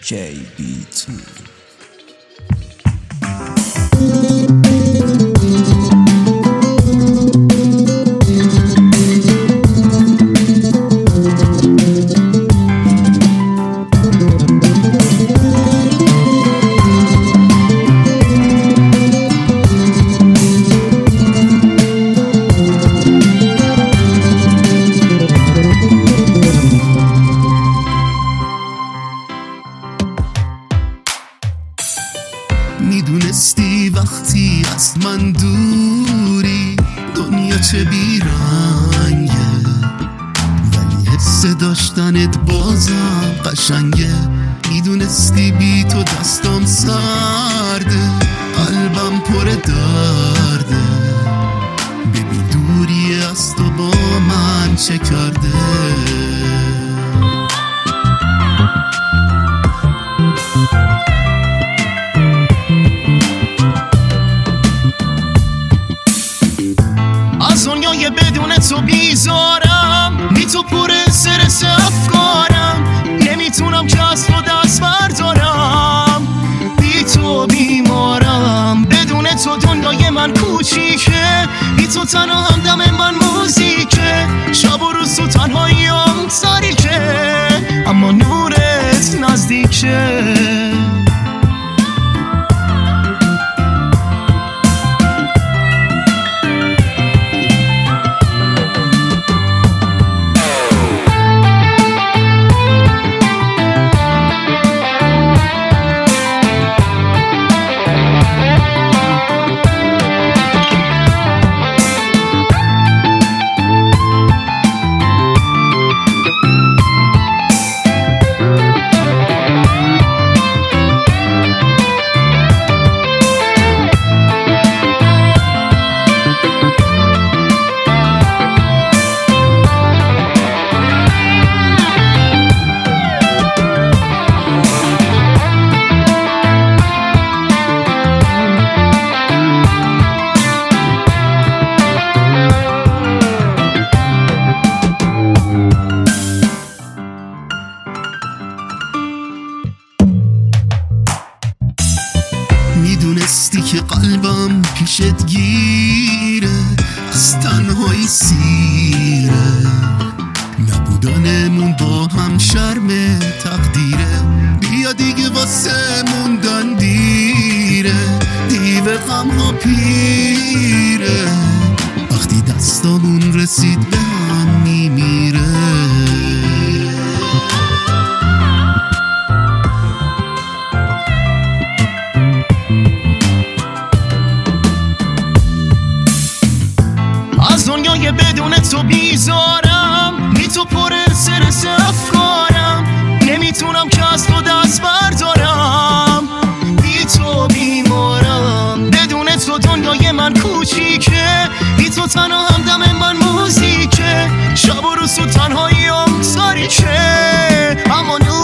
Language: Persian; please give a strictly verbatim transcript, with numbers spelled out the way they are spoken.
کی بی تو. میدونستی وقتی از من دوری دنیا چه بیرنگه، ولی حس داشتنت بازم قشنگه. میدونستی بی تو دستم سرده، قلبم پر درده. ببین دوری از تو با من چه کرده. از دنیای بدون تو بیزارم، بی تو پر استرس افکارم. نمیتونم که از تو دست بردارم، بی تو بیمارم. بدون تو دنیای من کوچیکه، بی تو تنها همدم من موزیکه. شب و روز تو تنهاییم تاریکه، اما نورت نزدیکه. میدونستی که قلبم پیشت گیره، از تنهایی سیره. نبودنمون با هم شرم تقدیره. بیا دیگه واسه موندن دیره، دیو غم ها پیره. وقتی دستامون رسید به هم میمیره. از دنیای بدون تو بیزارم، بی تو پر استرس افکارم. نمیتونم که از تو دست بردارم، بی تو بیمارم. بدون تو دنیای من کوچیکه، بی تو تنها همدم من موزیکه. شب و روز تو تنهاییم تاریکه، اما